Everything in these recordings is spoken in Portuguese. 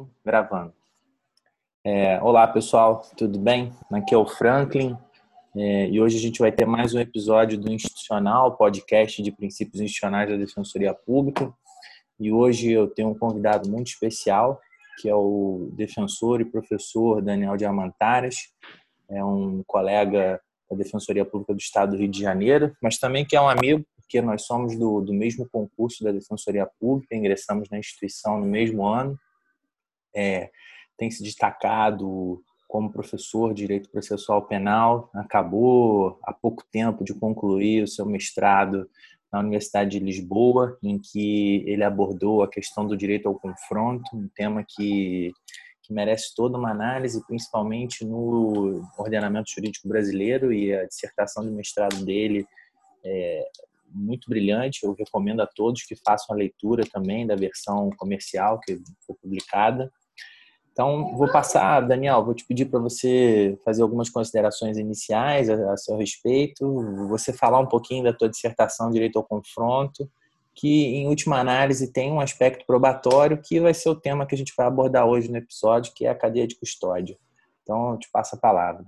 Gravando. Olá, pessoal, tudo bem? Aqui é o Franklin e hoje a gente vai ter mais um episódio do Institucional, podcast de princípios institucionais da Defensoria Pública. E hoje eu tenho um convidado muito especial, que é o defensor e professor Daniel Diamantaras. É um colega da Defensoria Pública do Estado do Rio de Janeiro, mas também que é um amigo, porque nós somos do mesmo concurso da Defensoria Pública, ingressamos na instituição no mesmo ano. Tem se destacado como professor de Direito Processual Penal, acabou há pouco tempo de concluir o seu mestrado na Universidade de Lisboa, em que ele abordou a questão do direito ao confronto, um tema que merece toda uma análise, principalmente no ordenamento jurídico brasileiro, e a dissertação de mestrado dele é muito brilhante. Eu recomendo a todos que façam a leitura também da versão comercial que foi publicada. Então, vou passar, Daniel, vou te pedir para você fazer algumas considerações iniciais a seu respeito, você falar um pouquinho da tua dissertação Direito ao Confronto, que, em última análise, tem um aspecto probatório, que vai ser o tema que a gente vai abordar hoje no episódio, que é a cadeia de custódia. Então, eu te passo a palavra.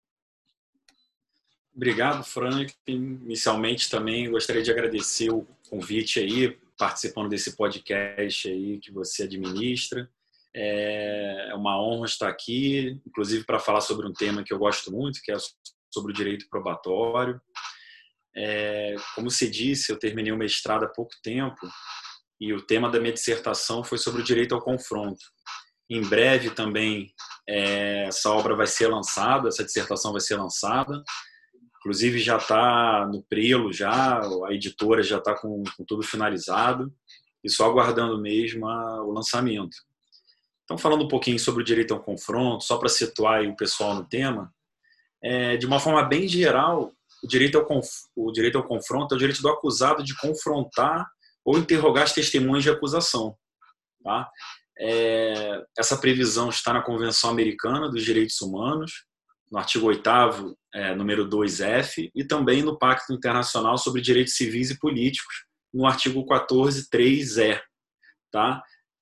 Obrigado, Frank. Inicialmente, também gostaria de agradecer o convite aí, participando desse podcast aí que você administra. É uma honra estar aqui, inclusive para falar sobre um tema que eu gosto muito, que é sobre o direito probatório. Como você disse, eu terminei o mestrado há pouco tempo e o tema da minha dissertação foi sobre o direito ao confronto. Em breve também essa obra vai ser lançada, essa dissertação vai ser lançada. Inclusive já está no prelo, a editora já está com tudo finalizado e só aguardando mesmo o lançamento. Então, falando um pouquinho sobre o direito ao confronto, só para situar aí o pessoal no tema, de uma forma bem geral, o direito ao confronto é o direito do acusado de confrontar ou interrogar as testemunhas de acusação. Tá? Essa previsão está na Convenção Americana dos Direitos Humanos, no artigo 8º, número 2F, e também no Pacto Internacional sobre Direitos Civis e Políticos, no artigo 14, 3E. Tá?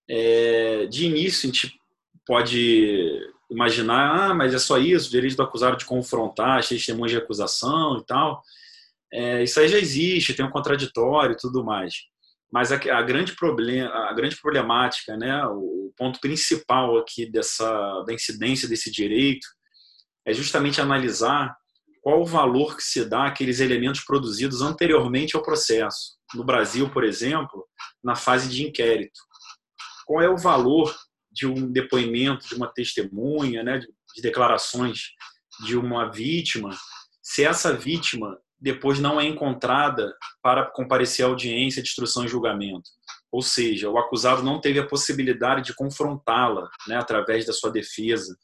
De início, a gente pode imaginar, mas é só isso, o direito do acusado de confrontar as testemunhas de acusação e tal. Isso aí já existe, tem um contraditório e tudo mais. Mas a grande problemática, né, o ponto principal aqui da incidência desse direito é justamente analisar qual o valor que se dá àqueles elementos produzidos anteriormente ao processo. No Brasil, por exemplo, na fase de inquérito. Qual é o valor de um depoimento, de uma testemunha, né, de declarações de uma vítima, se essa vítima depois não é encontrada para comparecer à audiência de instrução e julgamento? Ou seja, o acusado não teve a possibilidade de confrontá-la, né, através da sua defesa.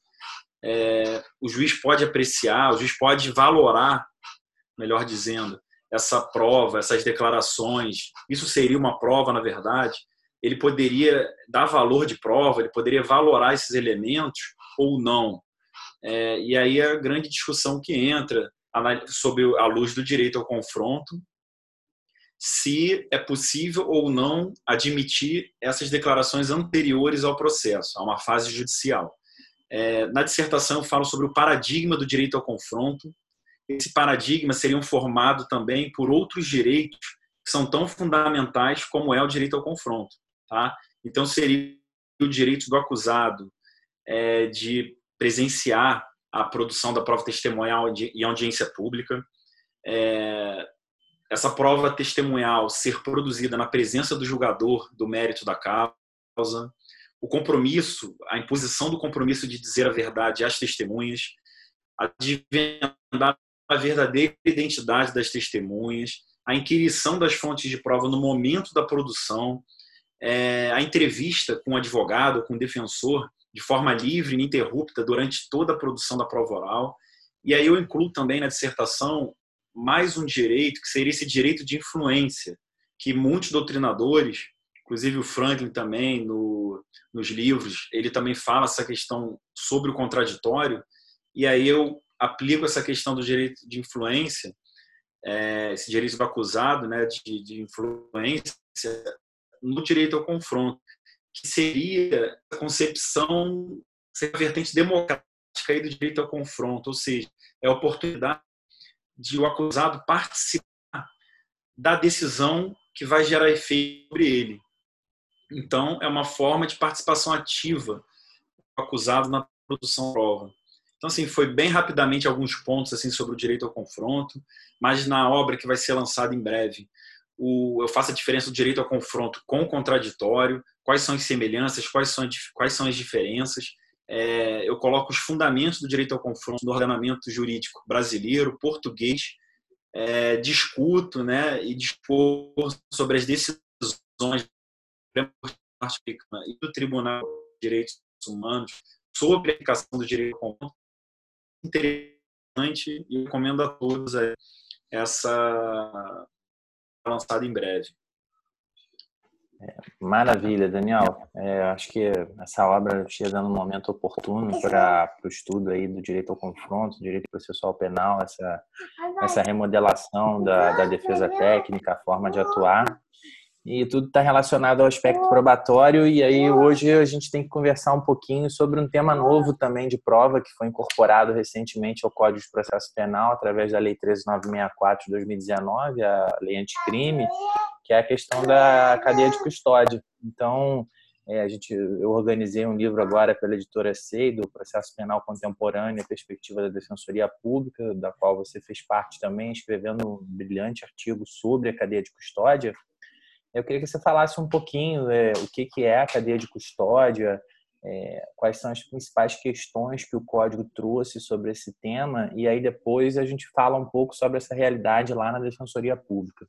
O juiz pode apreciar, o juiz pode valorar, melhor dizendo, essa prova, essas declarações. Isso seria uma prova, na verdade. Ele poderia dar valor de prova, ele poderia valorar esses elementos ou não. E aí a grande discussão que entra sob a luz do direito ao confronto, se é possível ou não admitir essas declarações anteriores ao processo, a uma fase judicial. Na dissertação eu falo sobre o paradigma do direito ao confronto. Esse paradigma seria formado também por outros direitos que são tão fundamentais como é o direito ao confronto. Tá? Então, seria o direito do acusado de presenciar a produção da prova testemunhal em audiência pública, essa prova testemunhal ser produzida na presença do julgador do mérito da causa, o compromisso, a imposição do compromisso de dizer a verdade às testemunhas, a desvendar a verdadeira identidade das testemunhas, a inquirição das fontes de prova no momento da produção, a entrevista com o advogado, com o defensor, de forma livre e ininterrupta durante toda a produção da prova oral. E aí eu incluo também na dissertação mais um direito, que seria esse direito de influência, que muitos doutrinadores, inclusive o Franklin também, nos livros, ele também fala essa questão sobre o contraditório, e aí eu aplico essa questão do direito de influência, esse direito do acusado, né, de influência, no direito ao confronto. que seria a concepção, seria a vertente democrática aí do direito ao confronto, ou seja, é a oportunidade de o acusado participar da decisão que vai gerar efeito sobre ele. Então, é uma forma de participação ativa do acusado na produção da prova. Então, assim, foi bem rapidamente alguns pontos assim sobre o direito ao confronto, mas na obra que vai ser lançada em breve, eu faço a diferença do direito ao confronto com o contraditório, quais são as semelhanças, quais são as diferenças. Eu coloco os fundamentos do direito ao confronto do ordenamento jurídico brasileiro, português, discuto, né, e dispor sobre as decisões e do Tribunal de Direitos Humanos sobre a aplicação do direito ao confronto. Interessante, e recomendo a todos essa lançada em breve. Maravilha, Daniel. Acho que essa obra chega num momento oportuno para o estudo aí do direito ao confronto, direito processual penal, essa remodelação da defesa técnica, a forma de atuar. E tudo está relacionado ao aspecto probatório, e aí hoje a gente tem que conversar um pouquinho sobre um tema novo também de prova, que foi incorporado recentemente ao Código de Processo Penal, através da Lei 13.964 de 2019, a Lei Anticrime, que é a questão da cadeia de custódia. Então, eu organizei um livro agora pela editora SEI, do Processo Penal Contemporâneo, a Perspectiva da Defensoria Pública, da qual você fez parte também, escrevendo um brilhante artigo sobre a cadeia de custódia. Eu queria que você falasse um pouquinho o que é a cadeia de custódia, quais são as principais questões que o Código trouxe sobre esse tema, e aí depois a gente fala um pouco sobre essa realidade lá na Defensoria Pública.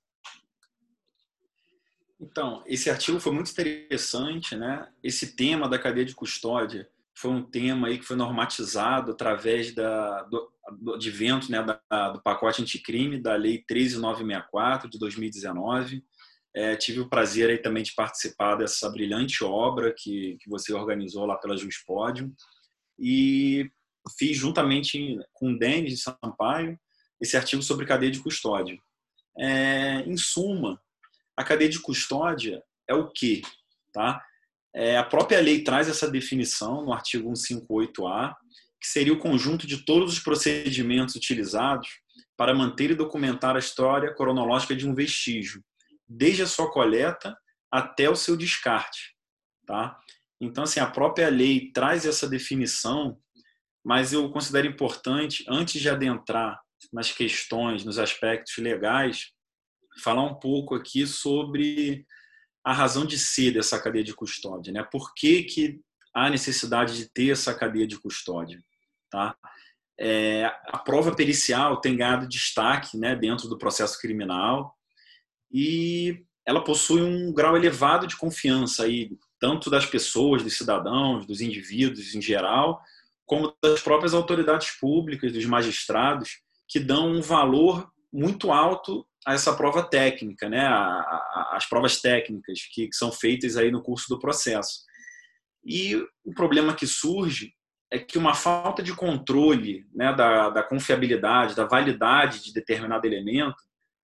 Então, esse artigo foi muito interessante, né? Esse tema da cadeia de custódia foi um tema aí que foi normatizado através do advento, né, do pacote anticrime, da Lei 13.964 de 2019. Tive o prazer aí também de participar dessa brilhante obra que você organizou lá pela Juspodium, e fiz juntamente com o Denis Sampaio esse artigo sobre cadeia de custódia. Em suma, a cadeia de custódia é o quê? Tá? A própria lei traz essa definição no artigo 158A, que seria o conjunto de todos os procedimentos utilizados para manter e documentar a história cronológica de um vestígio, desde a sua coleta até o seu descarte. Tá? Então, assim, a própria lei traz essa definição, mas eu considero importante, antes de adentrar nas questões, nos aspectos legais, falar um pouco aqui sobre a razão de ser dessa cadeia de custódia, né? Por que há necessidade de ter essa cadeia de custódia? Tá? A prova pericial tem ganhado destaque, né, dentro do processo criminal, e ela possui um grau elevado de confiança aí, tanto das pessoas, dos cidadãos, dos indivíduos em geral, como das próprias autoridades públicas, dos magistrados, que dão um valor muito alto a essa prova técnica, né? As provas técnicas que são feitas aí no curso do processo. E o problema que surge é que uma falta de controle, né, da confiabilidade, da validade de determinado elemento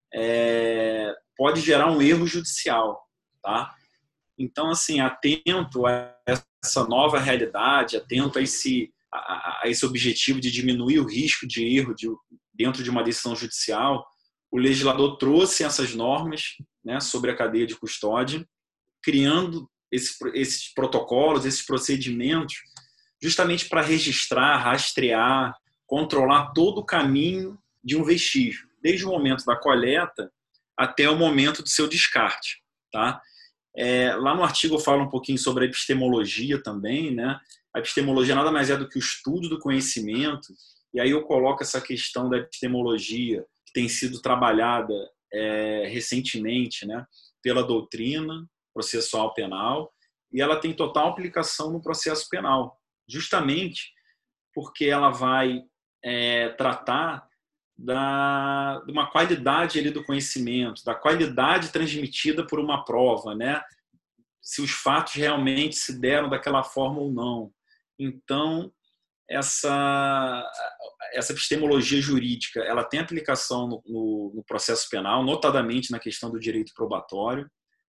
pode gerar um erro judicial. Tá? Então, assim, atento a essa nova realidade, atento a esse objetivo de diminuir o risco de erro dentro de uma decisão judicial, o legislador trouxe essas normas, né, sobre a cadeia de custódia, criando esses protocolos, esses procedimentos, justamente para registrar, rastrear, controlar todo o caminho de um vestígio, desde o momento da coleta até o momento do seu descarte. Tá? Lá no artigo eu falo um pouquinho sobre a epistemologia também, né? A epistemologia nada mais é do que o estudo do conhecimento, e aí eu coloco essa questão da epistemologia, que tem sido trabalhada recentemente, né, pela doutrina processual penal, e ela tem total aplicação no processo penal, justamente porque ela vai tratar de uma qualidade ali do conhecimento, da qualidade transmitida por uma prova, né? Se os fatos realmente se deram daquela forma ou não. Então, essa epistemologia jurídica, ela tem aplicação no processo penal, notadamente na questão do direito probatório,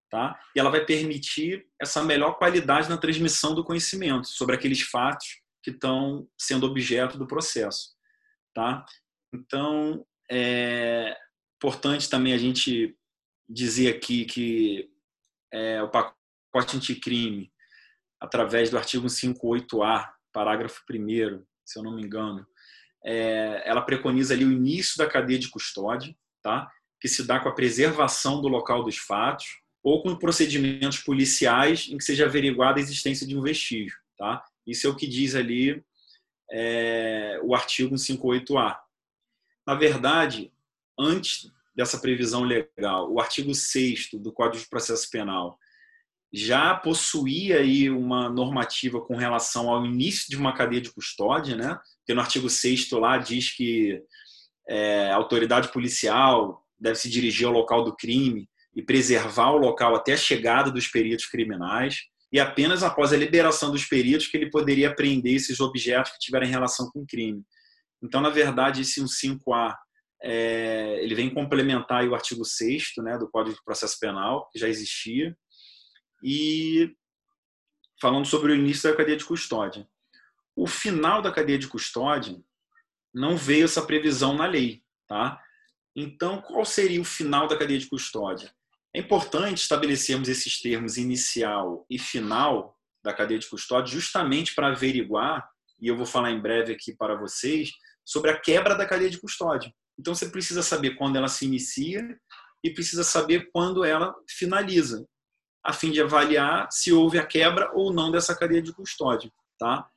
tá? E ela vai permitir essa melhor qualidade na transmissão do conhecimento sobre aqueles fatos que estão sendo objeto do processo, tá? Então, é importante também a gente dizer aqui que o pacote anticrime, através do artigo 158A, parágrafo 1º, se eu não me engano, ela preconiza ali o início da cadeia de custódia, tá? Que se dá com a preservação do local dos fatos ou com procedimentos policiais em que seja averiguada a existência de um vestígio, tá? Isso é o que diz ali o artigo 158A. Na verdade, antes dessa previsão legal, o artigo 6º do Código de Processo Penal já possuía aí uma normativa com relação ao início de uma cadeia de custódia, né? Porque no artigo 6º lá diz que a autoridade policial deve se dirigir ao local do crime e preservar o local até a chegada dos peritos criminais, e apenas após a liberação dos peritos que ele poderia apreender esses objetos que tiverem relação com o crime. Então, na verdade, esse 158A ele vem complementar aí o artigo 6º, né, do Código de Processo Penal, que já existia, e falando sobre o início da cadeia de custódia. O final da cadeia de custódia não veio essa previsão na lei, tá? Então, qual seria o final da cadeia de custódia? É importante estabelecermos esses termos inicial e final da cadeia de custódia justamente para averiguar, e eu vou falar em breve aqui para vocês, sobre a quebra da cadeia de custódia. Então, você precisa saber quando ela se inicia e precisa saber quando ela finaliza, a fim de avaliar se houve a quebra ou não dessa cadeia de custódia, tá?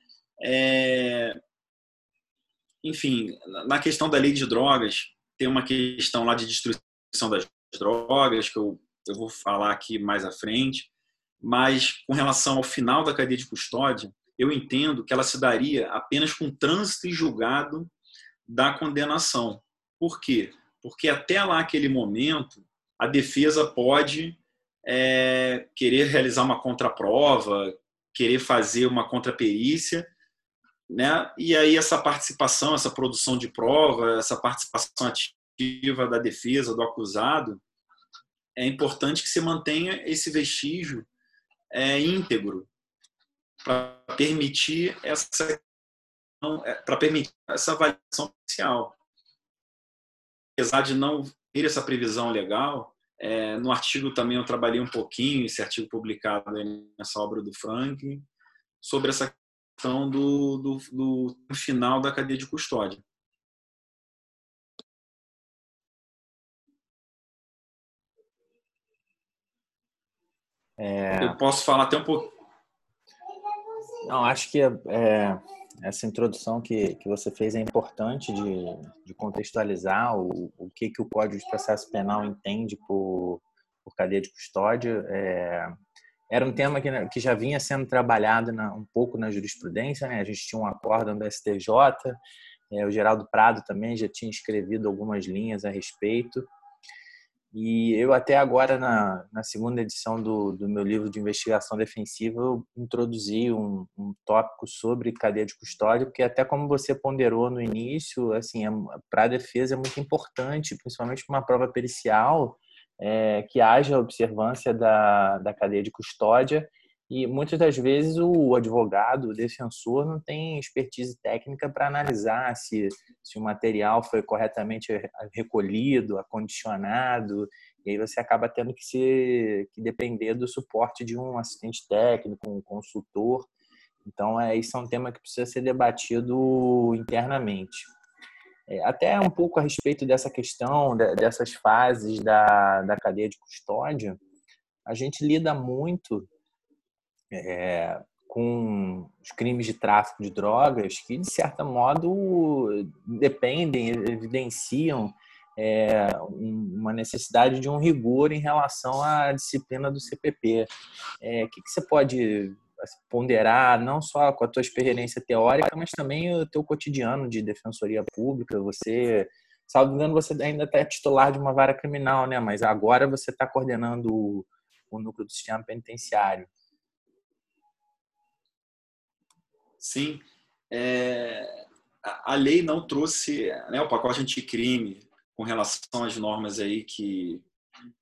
Enfim, na questão da lei de drogas, tem uma questão lá de destruição das drogas, que eu vou falar aqui mais à frente, mas com relação ao final da cadeia de custódia, eu entendo que ela se daria apenas com trânsito e julgado da condenação. Por quê? Porque até lá, aquele momento, a defesa pode querer realizar uma contraprova, querer fazer uma contraperícia, né? E aí essa participação, essa produção de prova, essa participação ativa da defesa, do acusado, é importante que se mantenha esse vestígio íntegro para permitir essa avaliação oficial. Apesar de não ter essa previsão legal, no artigo também eu trabalhei um pouquinho, esse artigo publicado nessa obra do Franklin, sobre essa questão do final da cadeia de custódia. Eu posso falar até um pouco. Não, acho que essa introdução que você fez é importante de contextualizar o que o Código de Processo Penal entende por cadeia de custódia. Era um tema que já vinha sendo trabalhado um pouco na jurisprudência, né? A gente tinha um acórdão do STJ, o Geraldo Prado também já tinha escrevido algumas linhas a respeito. E eu até agora, na segunda edição do meu livro de investigação defensiva, eu introduzi um tópico sobre cadeia de custódia, porque até como você ponderou no início, assim, para a defesa é muito importante, principalmente para uma prova pericial, que haja observância da cadeia de custódia, e muitas das vezes o advogado, o defensor, não tem expertise técnica para analisar se o material foi corretamente recolhido, acondicionado, e aí você acaba tendo que depender do suporte de um assistente técnico, um consultor. Então, isso é um tema que precisa ser debatido internamente. Até um pouco a respeito dessa questão, dessas fases da cadeia de custódia, a gente lida muito com os crimes de tráfico de drogas que, de certo modo, evidenciam uma necessidade de um rigor em relação à disciplina do CPP. O que você pode ponderar, não só com a tua experiência teórica, mas também o teu cotidiano de defensoria pública? Você, salvo engano, você ainda está titular de uma vara criminal, né? Mas agora você está coordenando o núcleo do sistema penitenciário. Sim, a lei não trouxe, né, o pacote anticrime com relação às normas aí que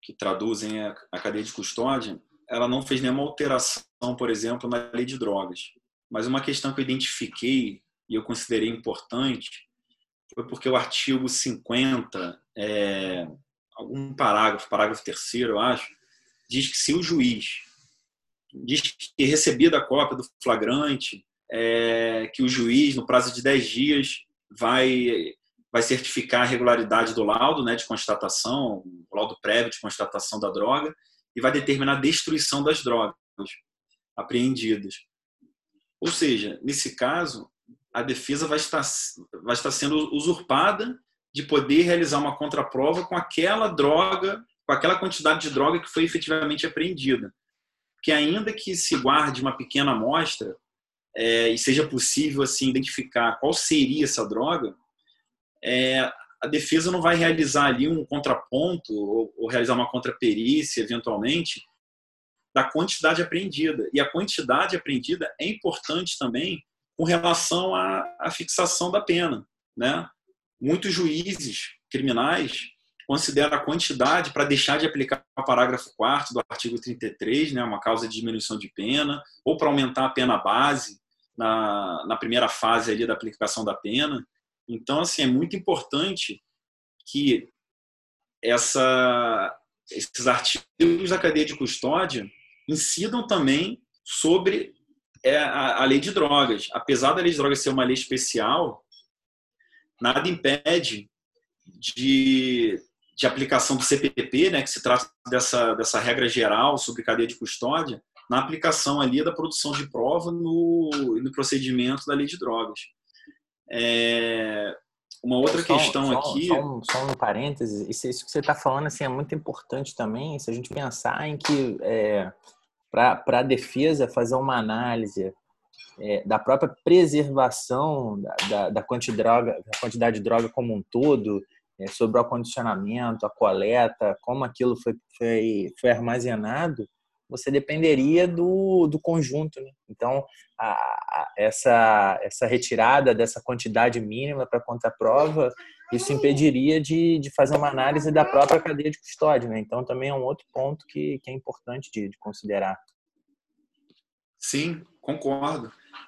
que traduzem a cadeia de custódia, ela não fez nenhuma alteração, por exemplo, na lei de drogas. Mas uma questão que eu identifiquei e eu considerei importante foi porque o artigo 50, algum parágrafo 3º, eu acho, diz que se o juiz diz que recebida a cópia do flagrante, que o juiz, no prazo de 10 dias, vai certificar a regularidade do laudo, né, de constatação, o laudo prévio de constatação da droga, e vai determinar a destruição das drogas apreendidas. Ou seja, nesse caso, a defesa vai estar sendo usurpada de poder realizar uma contraprova com aquela droga, com aquela quantidade de droga que foi efetivamente apreendida. Porque ainda que se guarde uma pequena amostra e seja possível assim identificar qual seria essa droga, a defesa não vai realizar ali um contraponto ou realizar uma contraperícia, eventualmente, da quantidade apreendida. E a quantidade apreendida é importante também com relação à fixação da pena, né? Muitos juízes criminais consideram a quantidade para deixar de aplicar o parágrafo 4º do artigo 33, né, uma causa de diminuição de pena, ou para aumentar a pena base na primeira fase ali da aplicação da pena. Então, assim, é muito importante que esses artigos da cadeia de custódia incidam também sobre a lei de drogas. Apesar da lei de drogas ser uma lei especial, nada impede de aplicação do CPP, né, que se trata dessa regra geral sobre cadeia de custódia, na aplicação ali da produção de prova no procedimento da lei de drogas. Uma outra questão aqui... Só um parênteses, isso que você está falando assim, é muito importante também, se a gente pensar em que para a defesa fazer uma análise da própria preservação da quantidade de droga como um todo, sobre o acondicionamento, a coleta, como aquilo foi armazenado, você dependeria do conjunto, né? Então, essa retirada dessa quantidade mínima para contraprova, isso impediria de fazer uma análise da própria cadeia de custódia, né? Então, também é um outro ponto que é importante de considerar. Sim, concordo.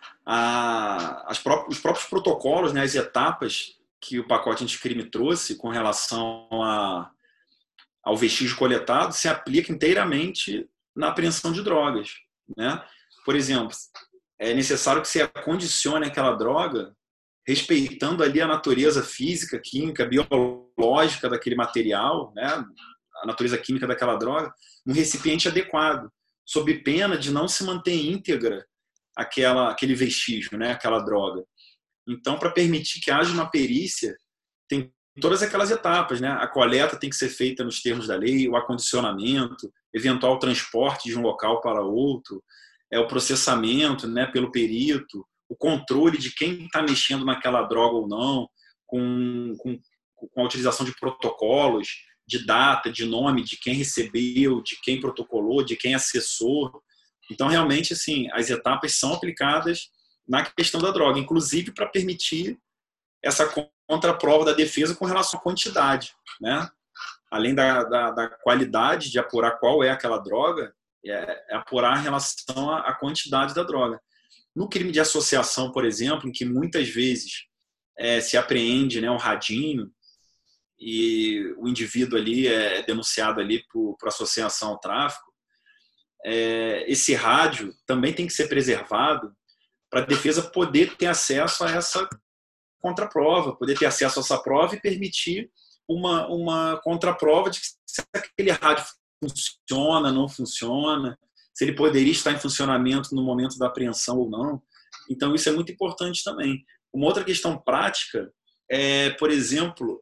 Os próprios protocolos, né, as etapas que o pacote anticrime trouxe com relação ao vestígio coletado se aplica inteiramente na apreensão de drogas, né? Por exemplo, é necessário que se acondicione aquela droga respeitando ali a natureza física, química, biológica daquele material, né? A natureza química daquela droga, num recipiente adequado, sob pena de não se manter íntegra aquele vestígio, né? Aquela droga. Então, para permitir que haja uma perícia, tem todas aquelas etapas, né? A coleta tem que ser feita nos termos da lei, o acondicionamento, eventual transporte de um local para outro, o processamento, né, pelo perito, o controle de quem está mexendo naquela droga ou não, com a utilização de protocolos, de data, de nome, de quem recebeu, de quem protocolou, de quem acessou. Então, realmente, assim, as etapas são aplicadas na questão da droga, inclusive para permitir essa contraprova da defesa com relação à quantidade, né? Além da qualidade de apurar qual é aquela droga, apurar em relação à quantidade da droga. No crime de associação, por exemplo, em que muitas vezes se apreende, né, um radinho e o indivíduo ali é denunciado ali por associação ao tráfico, esse rádio também tem que ser preservado para a defesa poder ter acesso a essa contraprova, poder ter acesso a essa prova e permitir uma contraprova de que se aquele rádio funciona, não funciona, se ele poderia estar em funcionamento no momento da apreensão ou não. Então, isso é muito importante também. Uma outra questão prática por exemplo,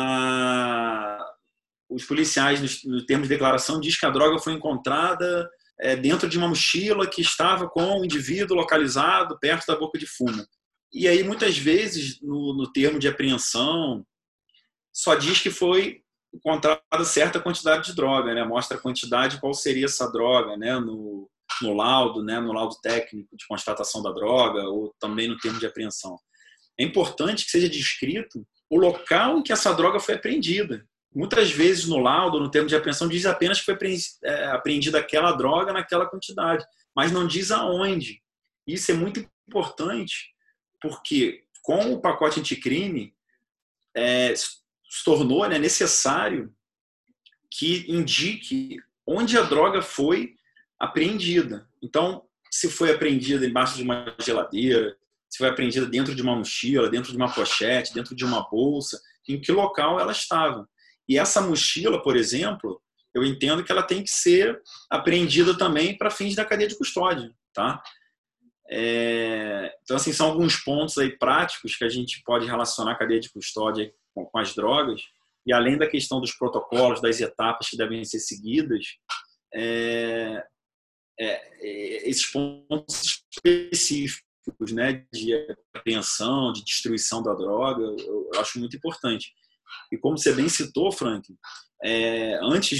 os policiais, no termo de declaração, diz que a droga foi encontrada dentro de uma mochila que estava com o indivíduo localizado perto da boca de fumo. E aí, muitas vezes, no termo de apreensão, só diz que foi encontrada certa quantidade de droga, né? Mostra a quantidade, qual seria essa droga, né? No laudo, né? No laudo técnico de constatação da droga, ou também no termo de apreensão. É importante que seja descrito o local em que essa droga foi apreendida, muitas vezes no laudo, no termo de apreensão, diz apenas que foi apreendida aquela droga naquela quantidade, mas não diz aonde. Isso é muito importante, porque com o pacote anticrime, se tornou, né, necessário que indique onde a droga foi apreendida. Então, se foi apreendida embaixo de uma geladeira, se foi apreendida dentro de uma mochila, dentro de uma pochete, dentro de uma bolsa, em que local ela estava. E essa mochila, por exemplo, eu entendo que ela tem que ser apreendida também para fins da cadeia de custódia, tá? Então, assim, são alguns pontos aí práticos que a gente pode relacionar a cadeia de custódia com as drogas, e além da questão dos protocolos, das etapas que devem ser seguidas, esses pontos específicos, né, de apreensão, de destruição da droga, eu acho muito importante. E como você bem citou, Frank, antes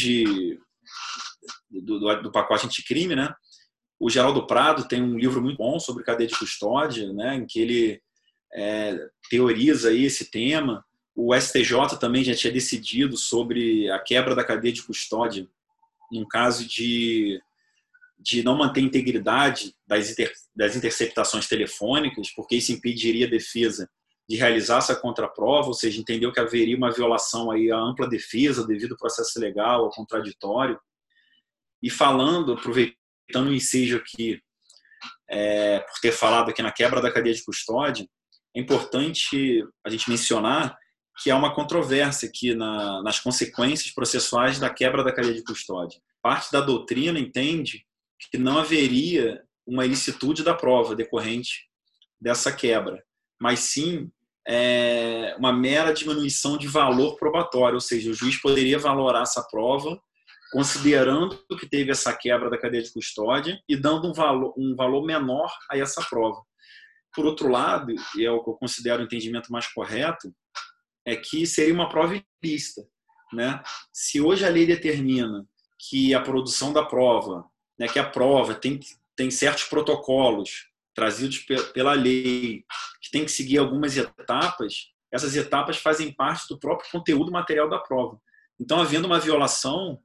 do pacote anticrime, né, o Geraldo Prado tem um livro muito bom sobre cadeia de custódia, né, em que ele teoriza aí esse tema. O STJ também já tinha decidido sobre a quebra da cadeia de custódia num caso de não manter a integridade das interceptações telefônicas, porque isso impediria a defesa de realizar essa contraprova, ou seja, entendeu que haveria uma violação aí à ampla defesa devido ao processo legal, ao contraditório. E falando, aproveitando o ensejo aqui, por ter falado aqui na quebra da cadeia de custódia, é importante a gente mencionar que há uma controvérsia aqui nas consequências processuais da quebra da cadeia de custódia. Parte da doutrina entende que não haveria uma ilicitude da prova decorrente dessa quebra, mas sim uma mera diminuição de valor probatório, ou seja, o juiz poderia valorar essa prova considerando que teve essa quebra da cadeia de custódia e dando um valor menor a essa prova. Por outro lado, e é o que eu considero o entendimento mais correto, é que seria uma prova ilícita, né? Se hoje a lei determina que a produção da prova, né, que a prova tem certos protocolos trazidos pela lei, que tem que seguir algumas etapas, essas etapas fazem parte do próprio conteúdo material da prova. Então, havendo uma violação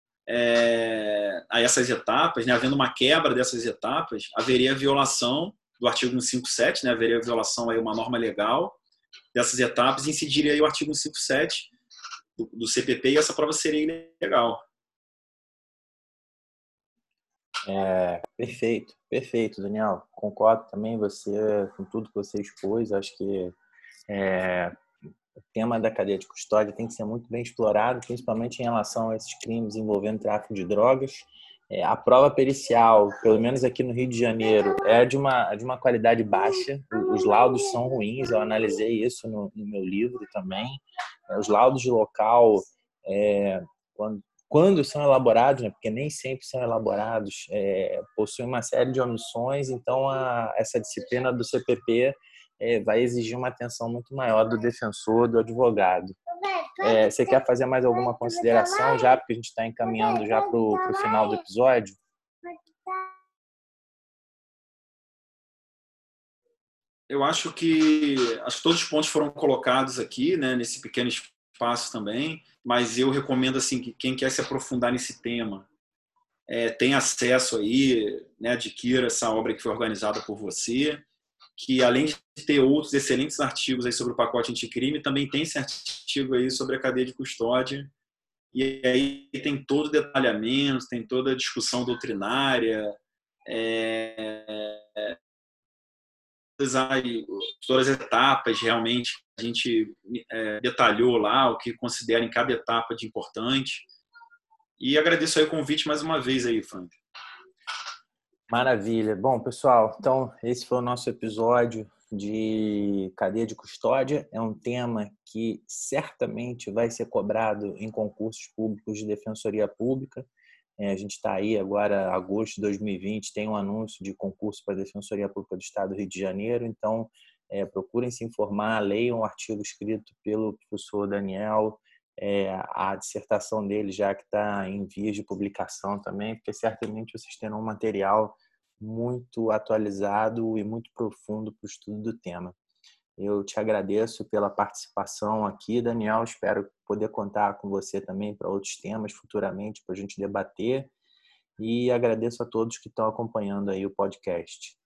a essas etapas, né, havendo uma quebra dessas etapas, haveria violação do artigo 157, né, haveria violação a uma norma legal dessas etapas, e incidiria aí o artigo 157 do CPP, e essa prova seria ilegal. Perfeito, Daniel. Concordo também com tudo que você expôs. Acho que o tema da cadeia de custódia tem que ser muito bem explorado, principalmente em relação a esses crimes envolvendo tráfico de drogas. A prova pericial, pelo menos aqui no Rio de Janeiro, é de uma qualidade baixa. Os laudos são ruins, eu analisei isso no meu livro também. Os laudos de local, quando são elaborados, né, porque nem sempre são elaborados, possuem uma série de omissões, então essa disciplina do CPP vai exigir uma atenção muito maior do defensor, do advogado. Você quer fazer mais alguma consideração já, porque a gente está encaminhando já para o final do episódio? Eu acho que todos os pontos foram colocados aqui, né, nesse pequeno espaço também, mas eu recomendo assim que quem quer se aprofundar nesse tema tenha acesso aí, né, adquira essa obra que foi organizada por você, que além de ter outros excelentes artigos aí sobre o pacote anticrime, também tem esse artigo aí sobre a cadeia de custódia, e aí tem todo o detalhamento, tem toda a discussão doutrinária, todas as etapas, realmente, a gente detalhou lá o que considera em cada etapa de importante. E agradeço aí o convite mais uma vez aí, Frank. Maravilha. Bom, pessoal, então esse foi o nosso episódio de cadeia de custódia. É um tema que certamente vai ser cobrado em concursos públicos de defensoria pública. A gente está aí agora, agosto de 2020, tem um anúncio de concurso para a Defensoria Pública do Estado do Rio de Janeiro, então procurem se informar, leiam o artigo escrito pelo professor Daniel, a dissertação dele já que está em vias de publicação também, porque certamente vocês terão um material muito atualizado e muito profundo para o estudo do tema. Eu te agradeço pela participação aqui, Daniel. Espero poder contar com você também para outros temas futuramente, para a gente debater. E agradeço a todos que estão acompanhando aí o podcast.